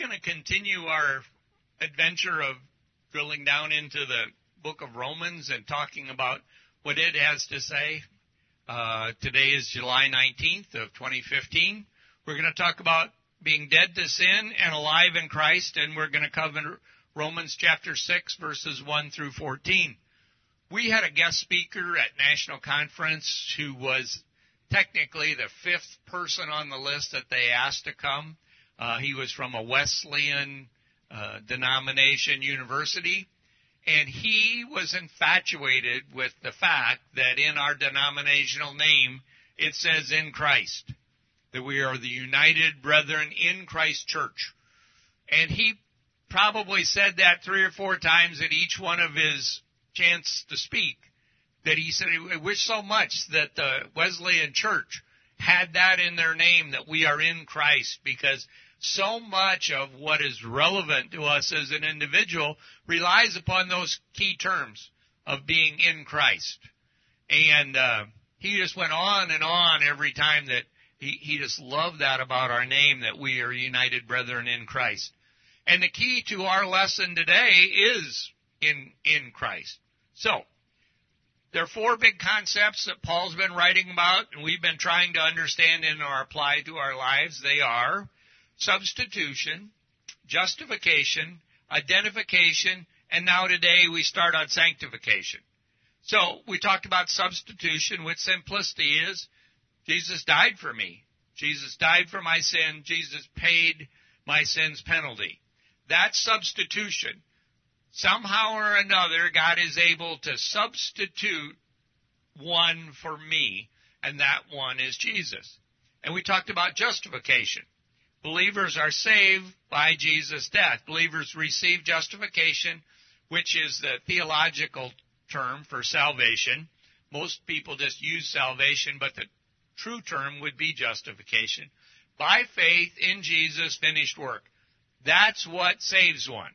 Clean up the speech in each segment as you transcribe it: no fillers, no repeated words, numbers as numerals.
going to continue our adventure of drilling down into the book of Romans and talking about what it has to say. Today is July 19th of 2015. We're going to talk about being dead to sin and alive in Christ, and we're going to cover Romans chapter 6, verses 1 through 14. We had a guest speaker at National Conference who was technically the fifth person on the list that they asked to come. He was from a Wesleyan denomination university, and he was infatuated with the fact that in our denominational name it says in Christ, that we are the United Brethren in Christ Church. And he probably said that 3 or 4 times at each one of his chance to speak, that he said he wished so much that the Wesleyan Church had that in their name, that we are in Christ, because so much of what is relevant to us as an individual relies upon those key terms of being in Christ. And he just went on and on every time that he just loved that about our name, that we are united brethren in Christ. And the key to our lesson today is in Christ. So, there are 4 big concepts that Paul's been writing about, and we've been trying to understand and or apply to our lives. They are substitution, justification, identification, and now today we start on sanctification. So, we talked about substitution, which simplicity is, Jesus died for me. Jesus died for my sin. Jesus paid my sin's penalty. That's substitution. Somehow or another, God is able to substitute one for me, and that one is Jesus. And we talked about justification. Believers are saved by Jesus' death. Believers receive justification, which is the theological term for salvation. Most people just use salvation, but the true term would be justification. By faith in Jesus' finished work. That's what saves one,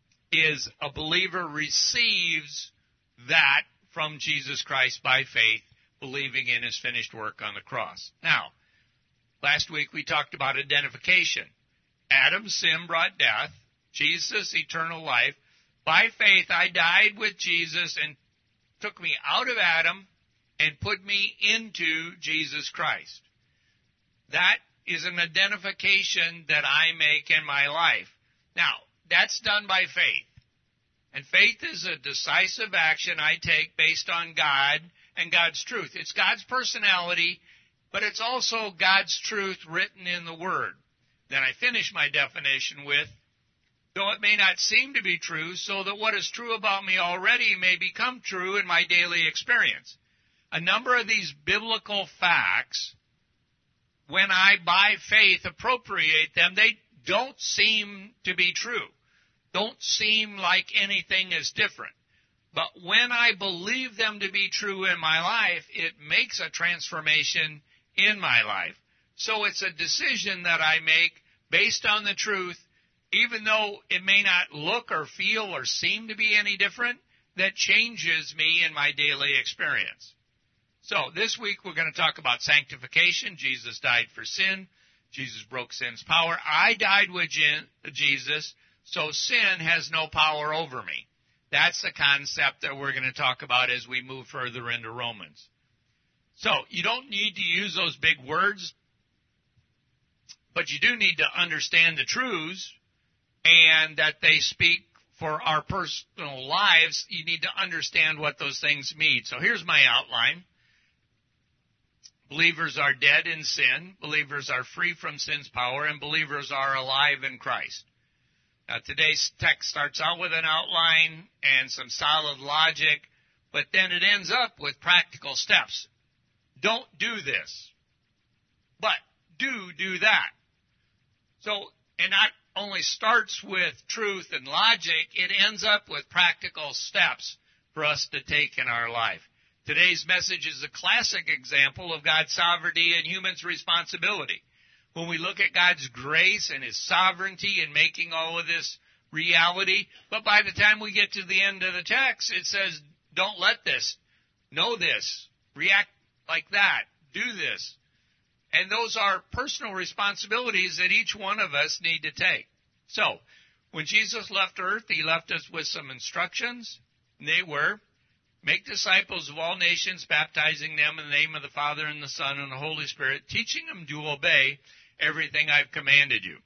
is a believer receives that from Jesus Christ by faith, believing in his finished work on the cross. Now, last week we talked about identification. Adam's sin brought death, Jesus' eternal life. By faith I died with Jesus and took me out of Adam and put me into Jesus Christ. That is an identification that I make in my life. Now, that's done by faith. And faith is a decisive action I take based on God and God's truth. It's God's personality, but it's also God's truth written in the Word. Then I finish my definition with, though it may not seem to be true, so that what is true about me already may become true in my daily experience. A number of these biblical facts, when I, by faith, appropriate them, they don't seem to be true. Don't seem like anything is different. But when I believe them to be true in my life, it makes a transformation in my life. So it's a decision that I make based on the truth, even though it may not look or feel or seem to be any different, that changes me in my daily experience. So this week we're going to talk about sanctification. Jesus died for sin. Jesus broke sin's power. I died with Jesus, so sin has no power over me. That's the concept that we're going to talk about as we move further into Romans. So you don't need to use those big words, but you do need to understand the truths and that they speak for our personal lives. You need to understand what those things mean. So here's my outline. Believers are dead in sin, believers are free from sin's power, and believers are alive in Christ. Now, today's text starts out with an outline and some solid logic, but then it ends up with practical steps. Don't do this, but do that. So, it not only starts with truth and logic, it ends up with practical steps for us to take in our life. Today's message is a classic example of God's sovereignty and human's responsibility. When we look at God's grace and His sovereignty in making all of this reality, but by the time we get to the end of the text, it says, don't let this, know this, react like that, do this. And those are personal responsibilities that each one of us need to take. So, when Jesus left earth, he left us with some instructions. They were, make disciples of all nations, baptizing them in the name of the Father and the Son and the Holy Spirit, teaching them to obey everything I've commanded you.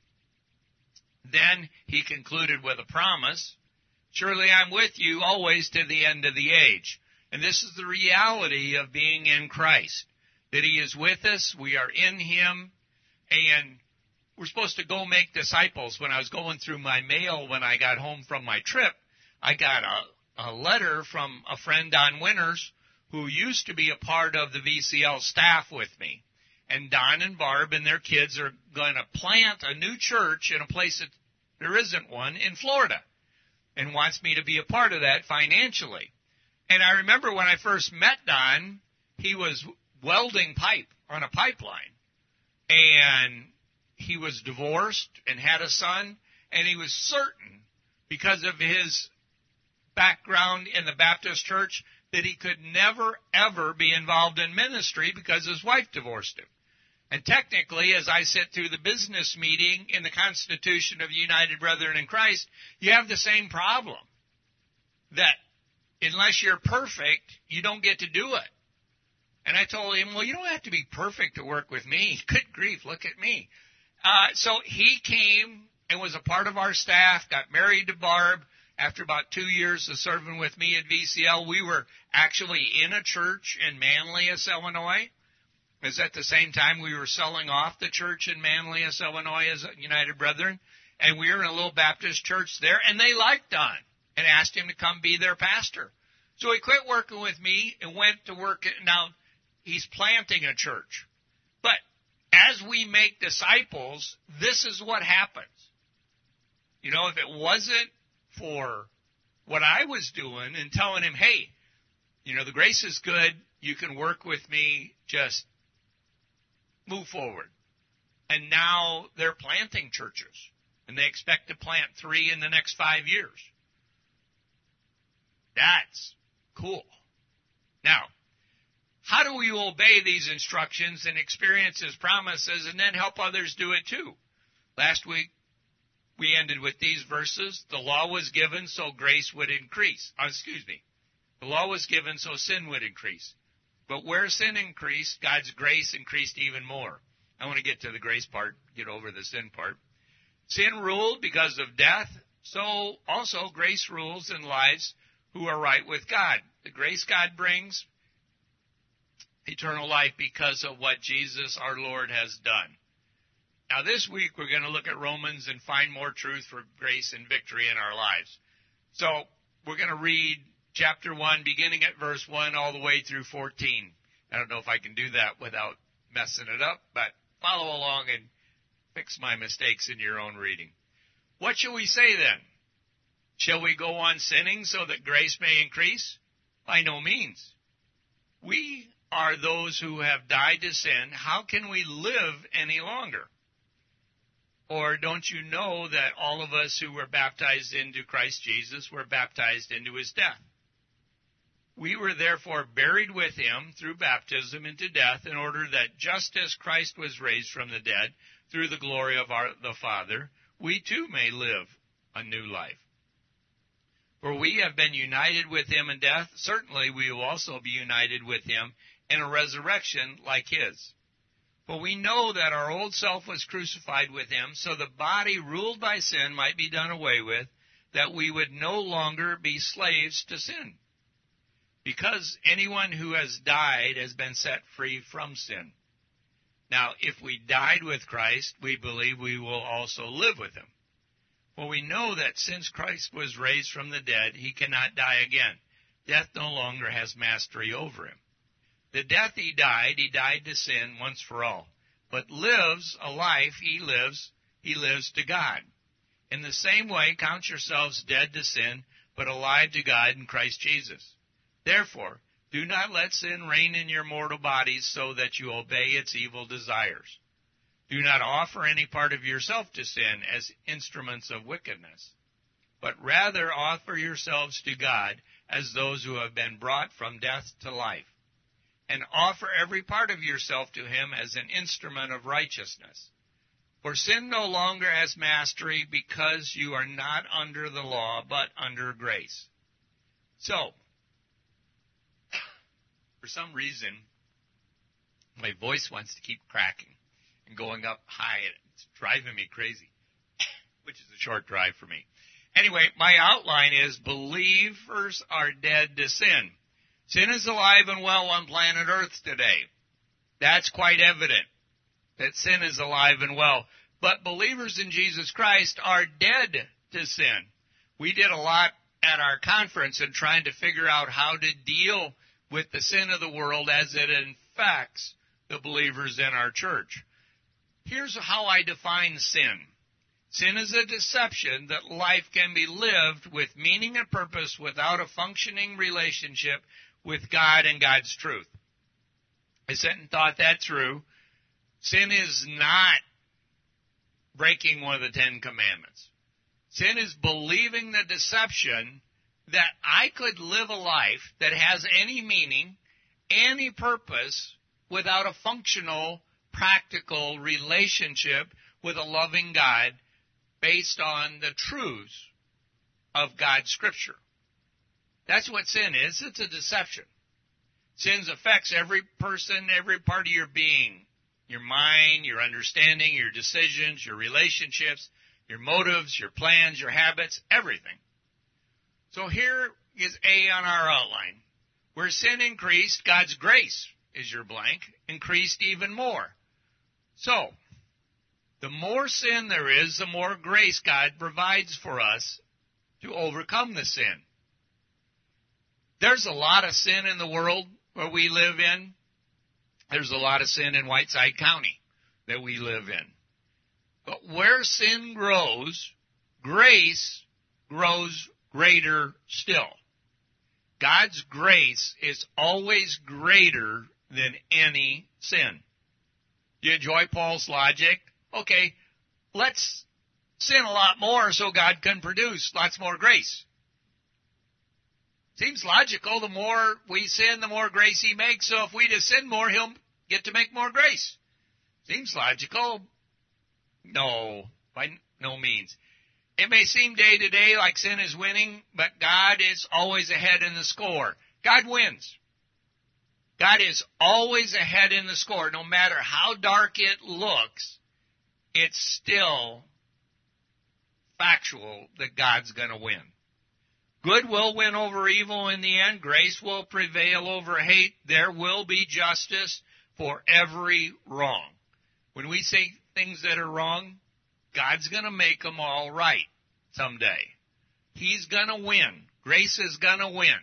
Then he concluded with a promise, surely I'm with you always to the end of the age. And this is the reality of being in Christ, that he is with us, we are in him, and we're supposed to go make disciples. When I was going through my mail when I got home from my trip, I got a letter from a friend, Don Winters, who used to be a part of the VCL staff with me. And Don and Barb and their kids are going to plant a new church in a place that there isn't one in Florida, and wants me to be a part of that financially. And I remember when I first met Don, he was welding pipe on a pipeline. And he was divorced and had a son, and he was certain, because of his background in the Baptist church, that he could never, ever be involved in ministry because his wife divorced him. And technically, as I sit through the business meeting in the Constitution of the United Brethren in Christ, you have the same problem. That unless you're perfect, you don't get to do it. And I told him, well, you don't have to be perfect to work with me. Good grief, look at me. So he came and was a part of our staff, got married to Barb. After about 2 years of serving with me at VCL, we were actually in a church in Manlius, Illinois. As at the same time we were selling off the church in Manlius, Illinois as United Brethren. And we were in a little Baptist church there, and they liked Don and asked him to come be their pastor. So he quit working with me and went to work. Now, he's planting a church. But as we make disciples, this is what happens. You know, if it wasn't for what I was doing and telling him, hey, you know, the grace is good, you can work with me, just move forward. And now they're planting churches, and they expect to plant 3 in the next 5 years. That's cool. Now, how do we obey these instructions and experience his promises and then help others do it too? Last week, we ended with these verses. The law was given so grace would increase. The law was given so sin would increase. But where sin increased, God's grace increased even more. I want to get to the grace part, get over the sin part. Sin ruled because of death, so also grace rules in lives who are right with God. The grace God brings, eternal life because of what Jesus our Lord has done. Now this week we're going to look at Romans and find more truth for grace and victory in our lives. So we're going to read chapter 1, beginning at verse 1 all the way through 14. I don't know if I can do that without messing it up, but follow along and fix my mistakes in your own reading. What shall we say then? Shall we go on sinning so that grace may increase? By no means. We are those who have died to sin. How can we live any longer? Or don't you know that all of us who were baptized into Christ Jesus were baptized into his death? We were therefore buried with him through baptism into death, in order that just as Christ was raised from the dead through the glory of the Father, we too may live a new life. For we have been united with him in death, certainly we will also be united with him in a resurrection like his. For we know that our old self was crucified with him, so the body ruled by sin might be done away with, that we would no longer be slaves to sin. Because anyone who has died has been set free from sin. Now, if we died with Christ, we believe we will also live with him. For we know that since Christ was raised from the dead, he cannot die again. Death no longer has mastery over him. The death he died to sin once for all. But lives a life he lives to God. In the same way, count yourselves dead to sin, but alive to God in Christ Jesus. Therefore, do not let sin reign in your mortal bodies so that you obey its evil desires. Do not offer any part of yourself to sin as instruments of wickedness, but rather offer yourselves to God as those who have been brought from death to life, and offer every part of yourself to him as an instrument of righteousness. For sin no longer has mastery because you are not under the law, but under grace. So, for some reason, my voice wants to keep cracking and going up high. It's driving me crazy, which is a short drive for me. Anyway, my outline is believers are dead to sin. Sin is alive and well on planet Earth today. That's quite evident, that sin is alive and well. But believers in Jesus Christ are dead to sin. We did a lot at our conference in trying to figure out how to deal with the sin of the world as it infects the believers in our church. Here's how I define sin. Sin is a deception that life can be lived with meaning and purpose without a functioning relationship with God and God's truth. I sat and thought that through. Sin is not breaking one of the Ten Commandments. Sin is believing the deception that I could live a life that has any meaning, any purpose, without a functional, practical relationship with a loving God based on the truths of God's Scripture. That's what sin is. It's a deception. Sin affects every person, every part of your being. Your mind, your understanding, your decisions, your relationships, your motives, your plans, your habits, everything. So here is A on our outline. Where sin increased, God's grace is your blank, increased even more. So, the more sin there is, the more grace God provides for us to overcome the sin. There's a lot of sin in the world where we live in. There's a lot of sin in Whiteside County that we live in. But where sin grows, grace grows greater still. God's grace is always greater than any sin. You enjoy Paul's logic? Okay, let's sin a lot more so God can produce lots more grace. Seems logical. The more we sin, the more grace He makes. So if we just sin more, He'll get to make more grace. Seems logical. No, by no means. It may seem day to day like sin is winning, but God is always ahead in the score. God wins. God is always ahead in the score. No matter how dark it looks, it's still factual that God's going to win. Good will win over evil in the end. Grace will prevail over hate. There will be justice for every wrong. When we say things that are wrong, God's going to make them all right someday. He's going to win. Grace is going to win.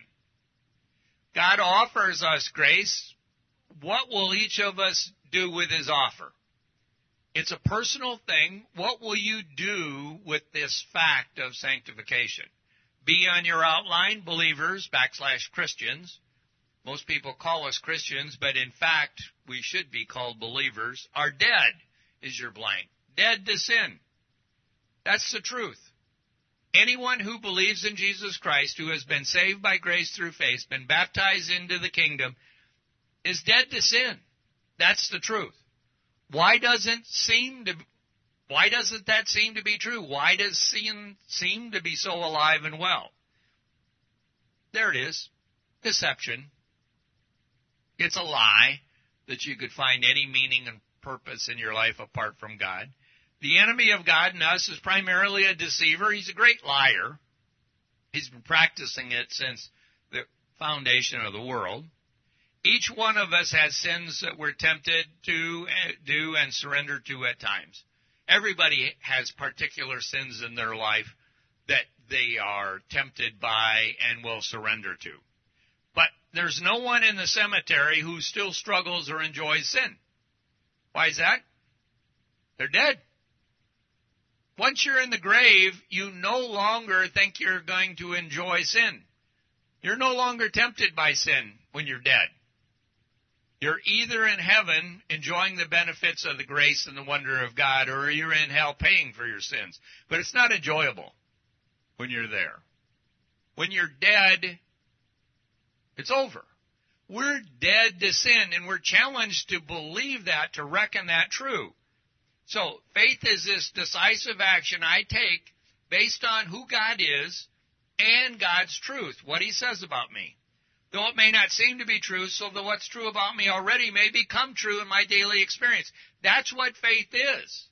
God offers us grace. What will each of us do with His offer? It's a personal thing. What will you do with this fact of sanctification? B on your outline, believers / Christians. Most people call us Christians, but in fact, we should be called believers. Are dead is your blank. Dead to sin. That's the truth. Anyone who believes in Jesus Christ, who has been saved by grace through faith, been baptized into the kingdom, is dead to sin. That's the truth. Why doesn't that seem to be true? Why does sin seem to be so alive and well? There it is. Deception. It's a lie that you could find any meaning and purpose in your life apart from God. The enemy of God and us is primarily a deceiver. He's a great liar. He's been practicing it since the foundation of the world. Each one of us has sins that we're tempted to do and surrender to at times. Everybody has particular sins in their life that they are tempted by and will surrender to. But there's no one in the cemetery who still struggles or enjoys sin. Why is that? They're dead. Once you're in the grave, you no longer think you're going to enjoy sin. You're no longer tempted by sin when you're dead. You're either in heaven enjoying the benefits of the grace and the wonder of God, or you're in hell paying for your sins. But it's not enjoyable when you're there. When you're dead, it's over. We're dead to sin, and we're challenged to believe that, to reckon that true. So faith is this decisive action I take based on who God is and God's truth, what he says about me. Though it may not seem to be true, so that what's true about me already may become true in my daily experience. That's what faith is.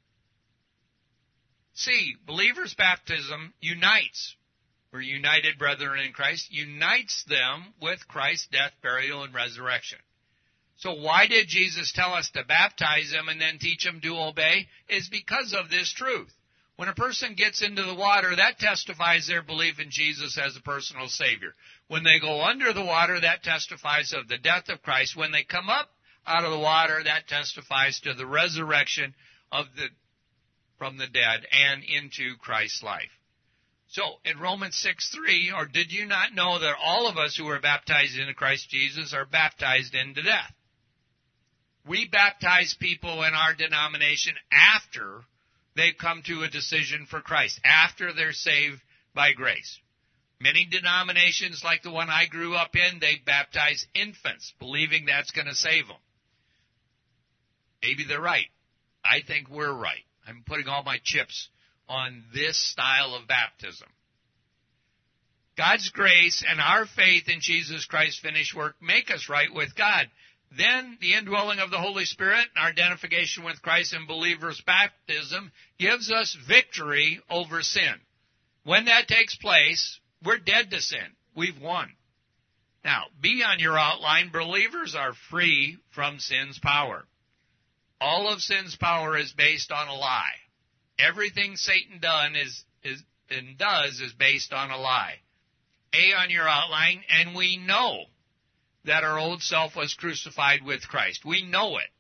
C, believers' baptism unites. We're united brethren in Christ, unites them with Christ's death, burial, and resurrection. So why did Jesus tell us to baptize them and then teach them to obey? Is because of this truth. When a person gets into the water, that testifies their belief in Jesus as a personal Savior. When they go under the water, that testifies of the death of Christ. When they come up out of the water, that testifies to the resurrection from the dead and into Christ's life. So, in Romans 6:3, or did you not know that all of us who are baptized into Christ Jesus are baptized into death? We baptize people in our denomination after they've come to a decision for Christ, after they're saved by grace. Many denominations, like the one I grew up in, they baptize infants, believing that's going to save them. Maybe they're right. I think we're right. I'm putting all my chips on this style of baptism. God's grace and our faith in Jesus Christ's finished work make us right with God. Then the indwelling of the Holy Spirit and our identification with Christ in believers' baptism gives us victory over sin. When that takes place, we're dead to sin. We've won. Now, B on your outline, believers are free from sin's power. All of sin's power is based on a lie. Everything Satan does is based on a lie. A on your outline, and we know that our old self was crucified with Christ. We know it.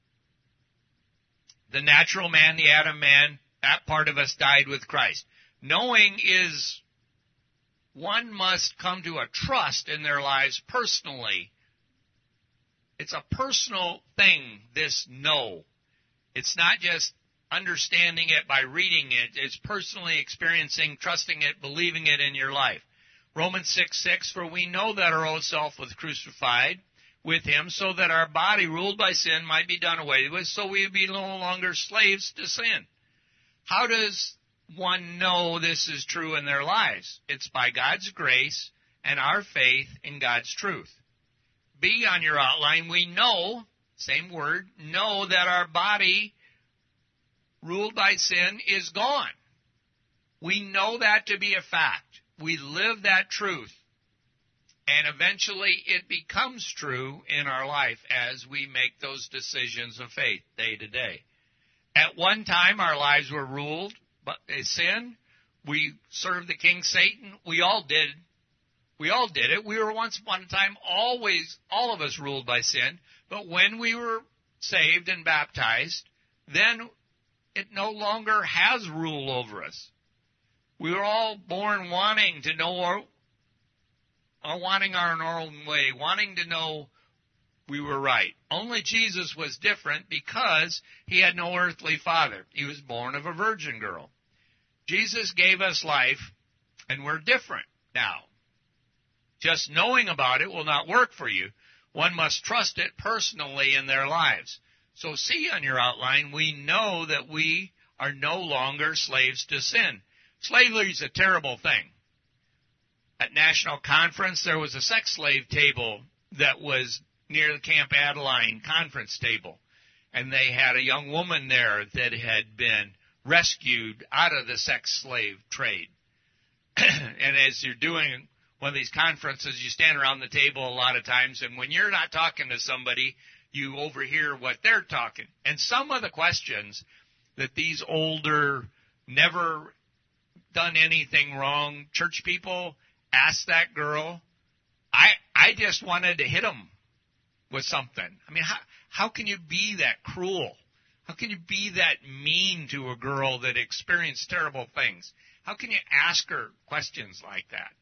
The natural man, the Adam man, that part of us died with Christ. Knowing is one must come to a trust in their lives personally. It's a personal thing, this know. It's not just understanding it by reading it. It's personally experiencing, trusting it, believing it in your life. Romans 6:6, for we know that our old self was crucified with him so that our body ruled by sin might be done away with, so we would be no longer slaves to sin. How does one know this is true in their lives? It's by God's grace and our faith in God's truth. B on your outline, we know, same word, know that our body ruled by sin is gone. We know that to be a fact. We live that truth. And eventually it becomes true in our life as we make those decisions of faith day to day. At one time, our lives were ruled by sin. We served the king Satan. We all did it. We were once upon a time all of us ruled by sin. But when we were saved and baptized, then it no longer has rule over us. We were all born wanting to know or wanting our own way, wanting to know we were right. Only Jesus was different because he had no earthly father. He was born of a virgin girl. Jesus gave us life, and we're different now. Just knowing about it will not work for you. One must trust it personally in their lives. So see on your outline, we know that we are no longer slaves to sin. Slavery is a terrible thing. At National Conference, there was a sex slave table that was near the Camp Adeline conference table. And they had a young woman there that had been rescued out of the sex slave trade. And as you're doing one of these conferences, you stand around the table a lot of times, and when you're not talking to somebody, you overhear what they're talking. And some of the questions that these older, never done anything wrong church people asked that girl, I just wanted to hit them with something. I mean, how can you be that cruel? How can you be that mean to a girl that experienced terrible things? How can you ask her questions like that?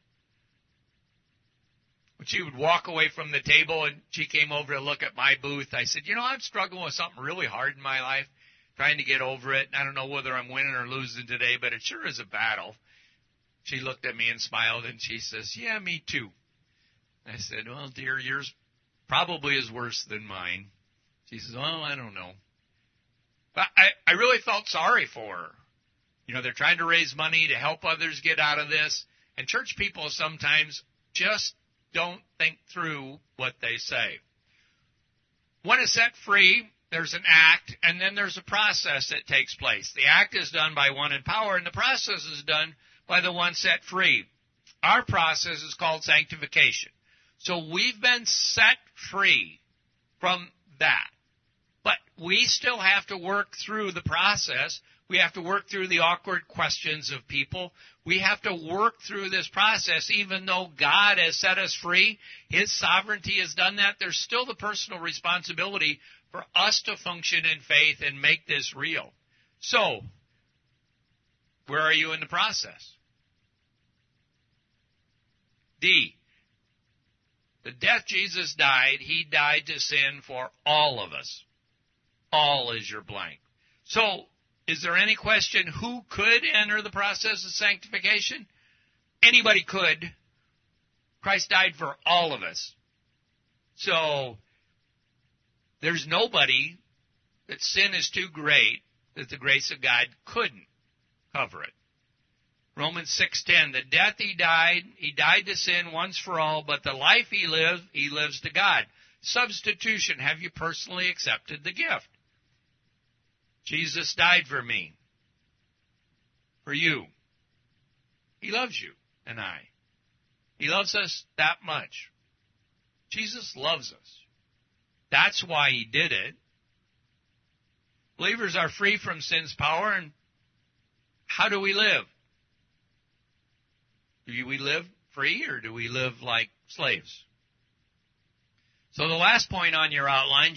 When she would walk away from the table and she came over to look at my booth, I said, I'm struggling with something really hard in my life, trying to get over it. I don't know whether I'm winning or losing today, but it sure is a battle. She looked at me and smiled, and she says, yeah, me too. I said, well, dear, yours probably is worse than mine. She says, well, I don't know. But I really felt sorry for her. You know, they're trying to raise money to help others get out of this. And church people sometimes just don't think through what they say. When it's set free, there's an act, and then there's a process that takes place. The act is done by one in power, and the process is done by the one set free. Our process is called sanctification. So we've been set free from that. But we still have to work through the process. We have to work through the awkward questions of people. We have to work through this process. Even though God has set us free, His sovereignty has done that, there's still the personal responsibility for us to function in faith and make this real. So, where are you in the process? D. The death Jesus died, He died to sin for all of us. All is your blank. So, is there any question who could enter the process of sanctification? Anybody could. Christ died for all of us. So, there's nobody that sin is too great that the grace of God couldn't cover it. Romans 6:10, the death He died to sin once for all, but the life He lives to God. Substitution, have you personally accepted the gift? Jesus died for me, for you. He loves you and I. He loves us that much. Jesus loves us. That's why He did it. Believers are free from sin's power, and how do we live? Do we live free, or do we live like slaves? So the last point on your outline,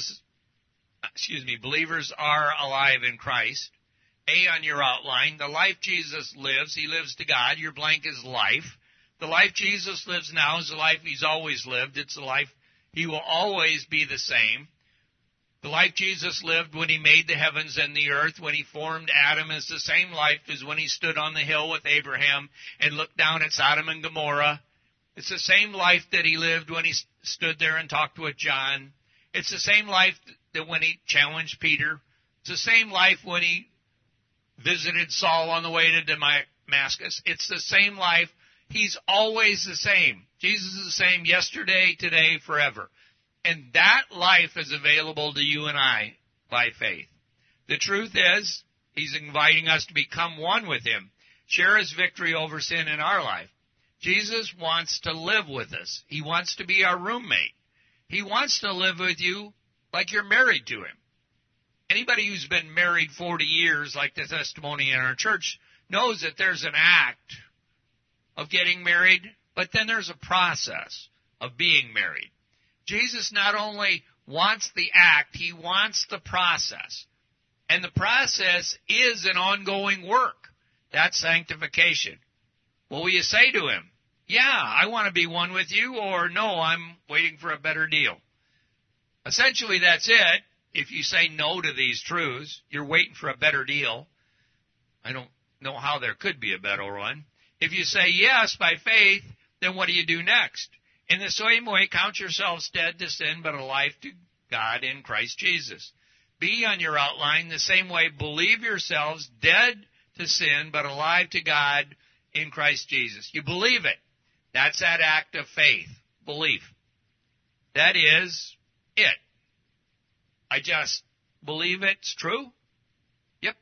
believers are alive in Christ. A on your outline, the life Jesus lives, He lives to God. Your blank is life. The life Jesus lives now is the life He's always lived. It's the life He will always be the same. The life Jesus lived when He made the heavens and the earth, when He formed Adam, is the same life as when He stood on the hill with Abraham and looked down at Sodom and Gomorrah. It's the same life that He lived when He stood there and talked with John. It's the same life that when He challenged Peter. It's the same life when He visited Saul on the way to Damascus. It's the same life. He's always the same. Jesus is the same yesterday, today, forever. And that life is available to you and I by faith. The truth is, He's inviting us to become one with Him, share His victory over sin in our life. Jesus wants to live with us. He wants to be our roommate. He wants to live with you like you're married to Him. Anybody who's been married 40 years, like the testimony in our church, knows that there's an act of getting married, but then there's a process of being married. Jesus not only wants the act, He wants the process. And the process is an ongoing work. That's sanctification. What will you say to Him? Yeah, I want to be one with you, or no, I'm waiting for a better deal. Essentially, that's it. If you say no to these truths, you're waiting for a better deal. I don't know how there could be a better one. If you say yes by faith, then what do you do next? In the same way, count yourselves dead to sin, but alive to God in Christ Jesus. B on your outline, the same way, believe yourselves dead to sin, but alive to God in Christ Jesus. You believe it. That's that act of faith, belief. That is it. I just believe it's true. Yep.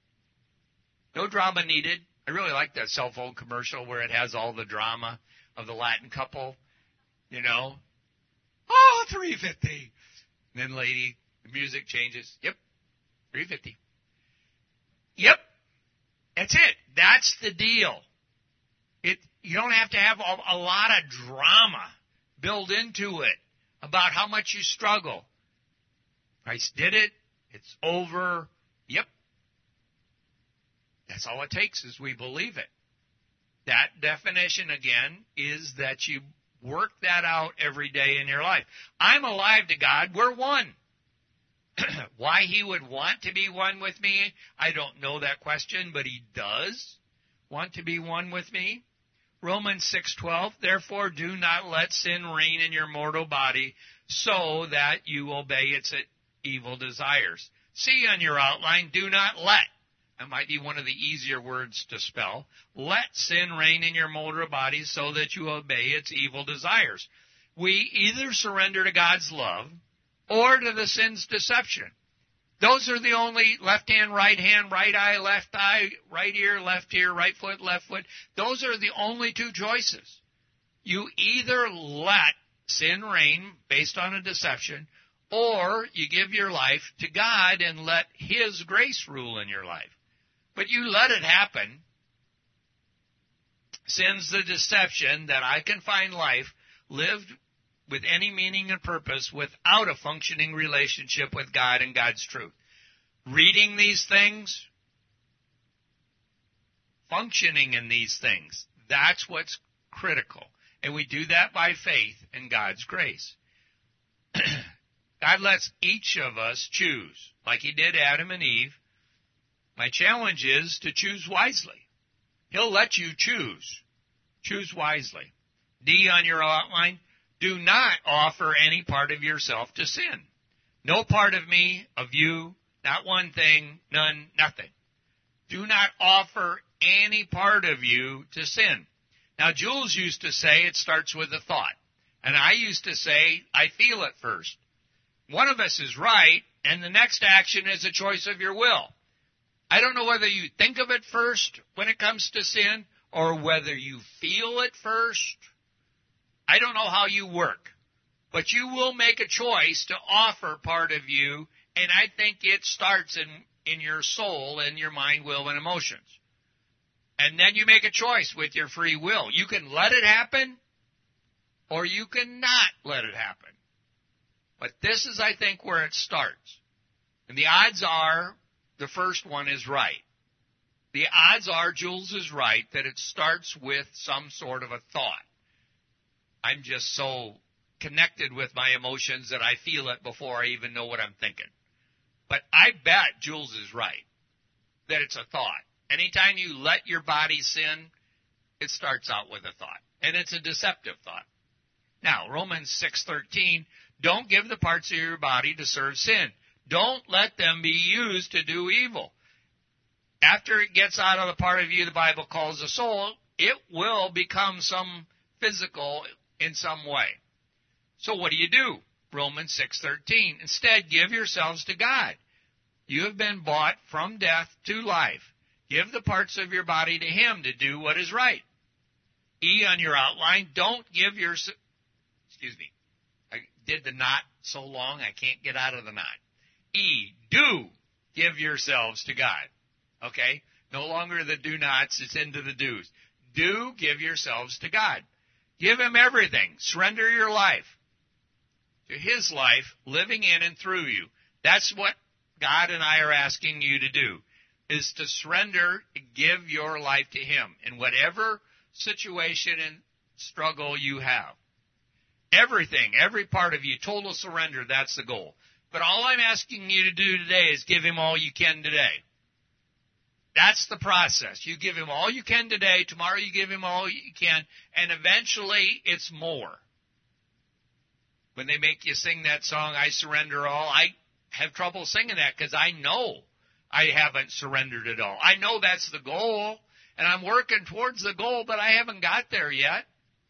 No drama needed. I really like that cell phone commercial where it has all the drama of the Latin couple. You know, oh, $3.50. And then lady, the music changes. Yep, $3.50. Yep, that's it. That's the deal. You don't have to have a lot of drama built into it about how much you struggle. Christ did it. It's over. Yep. That's all it takes is we believe it. That definition, again, is that you work that out every day in your life. I'm alive to God. We're one. Why He would want to be one with me, I don't know that question, but He does want to be one with me. Romans 6:12, therefore do not let sin reign in your mortal body so that you obey its evil desires. C on your outline, do not let. That might be one of the easier words to spell. Let sin reign in your mortal body so that you obey its evil desires. We either surrender to God's love or to the sin's deception. Those are the only left hand, right eye, left eye, right ear, right foot, left foot. Those are the only two choices. You either let sin reign based on a deception, or you give your life to God and let His grace rule in your life. But you let it happen. Sin's the deception that I can find life lived with any meaning and purpose without a functioning relationship with God and God's truth. Reading these things, functioning in these things, that's what's critical. And we do that by faith in God's grace. God lets each of us choose, like He did Adam and Eve. My challenge is to choose wisely. He'll let you choose. Choose wisely. D on your outline, do not offer any part of yourself to sin. No part of me, of you, not one thing, none, nothing. Do not offer any part of you to sin. Now, Jules used to say it starts with a thought. And I used to say, I feel it first. One of us is right, and the next action is a choice of your will. I don't know whether you think of it first when it comes to sin, or whether you feel it first. I don't know how you work. But you will make a choice to offer part of you, and I think it starts in your soul and your mind, will, and emotions. And then you make a choice with your free will. You can let it happen, or you can not let it happen. But this is, I think, where it starts. And the odds are the first one is right. The odds are Jules is right that it starts with some sort of a thought. I'm just so connected with my emotions that I feel it before I even know what I'm thinking. But I bet Jules is right, that it's a thought. Anytime you let your body sin, it starts out with a thought. And it's a deceptive thought. Now, Romans 6:13, don't give the parts of your body to serve sin. Don't let them be used to do evil. After it gets out of the part of you the Bible calls a soul, it will become some physical in some way. So what do? Romans 6:13. Instead, give yourselves to God. You have been bought from death to life. Give the parts of your body to Him to do what is right. E on your outline, don't give your... I did the knot so long I can't get out of the knot. E, do give yourselves to God. Okay? No longer the do nots, it's into the do's. Do give yourselves to God. Give Him everything. Surrender your life to His life living in and through you. That's what God and I are asking you to do, is to surrender, give your life to Him in whatever situation and struggle you have. Everything, every part of you, total surrender, that's the goal. But all I'm asking you to do today is give Him all you can today. That's the process. You give Him all you can today, tomorrow you give Him all you can, and eventually it's more. When they make you sing that song, I Surrender All, I have trouble singing that because I know I haven't surrendered it all. I know that's the goal, and I'm working towards the goal, but I haven't got there yet.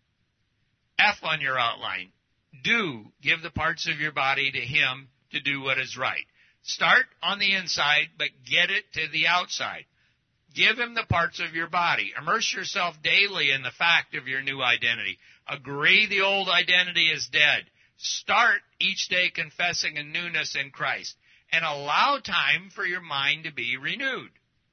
F on your outline. Do give the parts of your body to Him to do what is right. Start on the inside, but get it to the outside. Give Him the parts of your body. Immerse yourself daily in the fact of your new identity. Agree the old identity is dead. Start each day confessing a newness in Christ. And allow time for your mind to be renewed.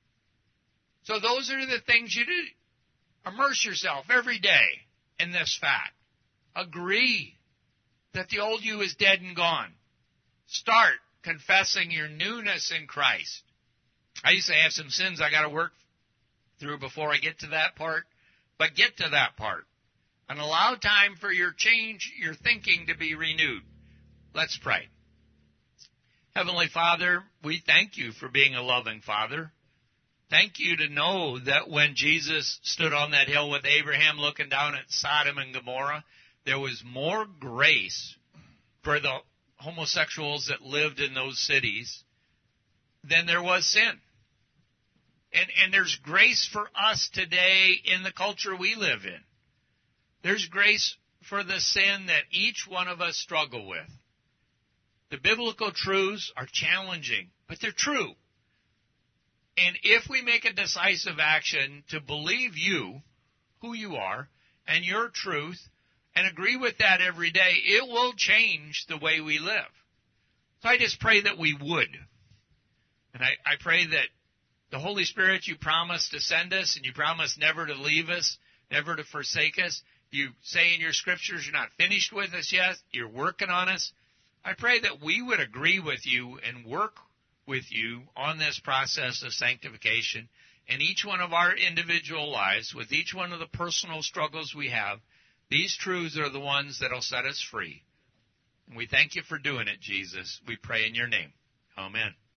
So those are the things you do. Immerse yourself every day in this fact. Agree that the old you is dead and gone. Start confessing your newness in Christ. I used to have some sins I got to work through before I get to that part, but get to that part. And allow time for your change, your thinking to be renewed. Let's pray. Heavenly Father, we thank You for being a loving Father. Thank You to know that when Jesus stood on that hill with Abraham looking down at Sodom and Gomorrah, there was more grace for the homosexuals that lived in those cities than there was sin. And there's grace for us today in the culture we live in. There's grace for the sin that each one of us struggle with. The biblical truths are challenging, but they're true. And if we make a decisive action to believe you, who you are, and your truth, and agree with that every day, it will change the way we live. So I just pray that we would. And I pray that the Holy Spirit you promised to send us, and you promised never to leave us, never to forsake us. You say in your scriptures you're not finished with us yet. You're working on us. I pray that we would agree with you and work with you on this process of sanctification in each one of our individual lives, with each one of the personal struggles we have. These truths are the ones that will set us free. And we thank you for doing it, Jesus. We pray in your name. Amen.